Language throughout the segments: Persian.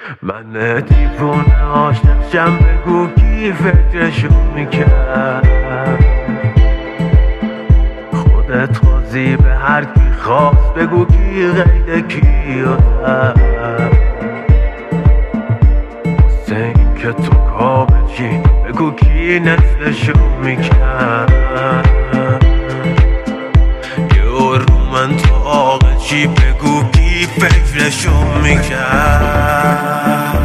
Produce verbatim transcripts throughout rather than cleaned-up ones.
من دیوونه عاشقشم، بگو کی فکرشو میکرد. خودت خوازی به هر کی خواست، بگو کی غیر کی زد. واسه این که تو کامل چی، بگو کی نصفشو میکرد. یه رو من تو آقا چی، بگو کی فکرشو میکرد.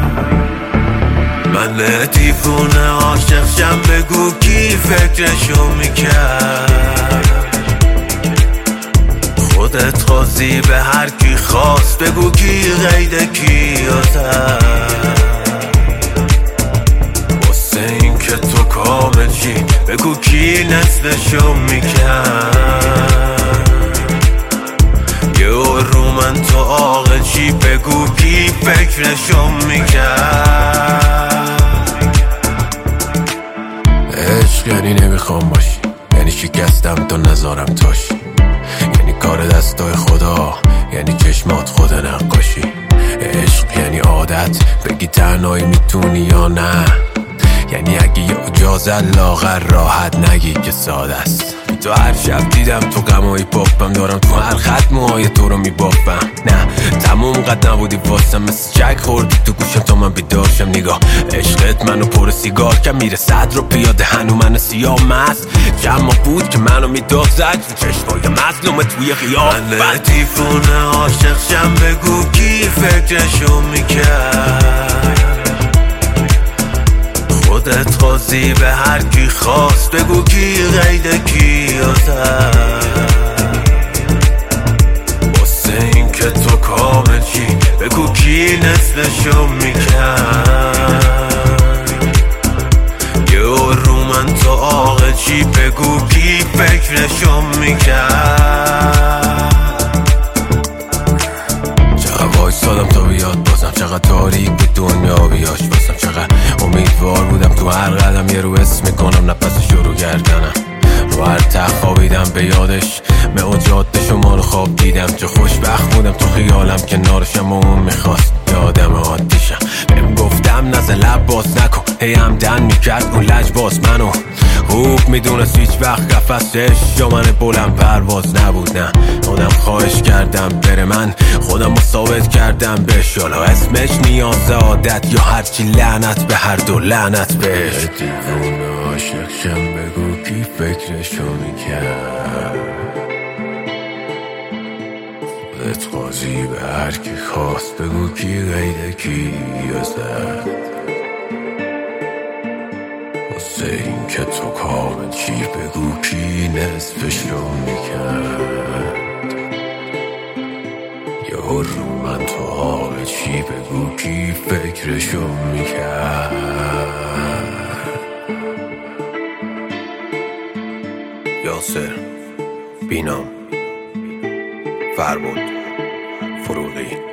من دیوونه عاشقشم، بگو کی فکرشو میکرد. خودت خواستی به هر کی خواست، بگو کی غیر کی زد. واسه این که تو کامل چی، بگو کی نصفشو میکرد. یه رو من تو عاقل چی، بگو کی فکرشو میکرد. عشق یعنی نمیخوام باشی، یعنی شکستم تا نذارم تاشی، یعنی کار دستای خدا، یعنی چشمات خود نقاشی. عشق یعنی عادت، بگی تنهایی میتونی یا نه، یعنی اگه یه اجازت لاغر راحت نگی که ساده است. تو هر شب دیدم تو غمای پاپم، دارم تو هر خط موهای تو رو میبافم. نه تموم قد نبودی واسم، مثل چک خوردی تو گوشم تا من بیدارشم. نگاه عشقت منو پر سیگار که میره صد رو پیاده، هنو منو سیاه مست جمع بود که منو میداد زد رو چشمای مظلوم توی خیابان. من دیوونه عاشقشم، بگو کی فکرشو میکرد. خودت خواستی به هر کی خواست، بگو کی غیر کی زد. واسه این که تو کامل چی، بگو کی نصفشو میکرد. یه رو من تو عاقل چی، بگو کی فکرشو میکرد. چقدر وایسادم تا بیاد بازم، چقدر تاریک به دنیا بیاش بازم، چقدر امیدوار بودم تو هر قدم یه رو اسم میکنم نفس شروع کردنم. رو هر ته خوابیدم به یادش، به جاده شما رو خواب دیدم. چه خوشبخت بودم تو خیالم کنارشم و اون میخواست یادم عادیشم. بهم گفتم نزه لب باز نکن، هی همدن میکرد اون لج باز منو خوب میدونست هیچ وقت قفصش یا من بلند پرواز نبود. نه خودم خواهش کردم بره، من خودم رو ثابت کردم بهش، حالا اسمش نیاز عادت یا هرچی، لعنت به هر دو لعنت بهش. دیوونه عاشقشم، بگو کی فکرشو میکرد. خودت خواستی به هر کی خواست، بگو کی غیر کی زد. واسه این که تو کامل چی، بگو کی نصفشو میکرد. یه رو من تو حال چی، بگو کی فکرشو میکرد. یاسر، بینام، فربود، فروغی.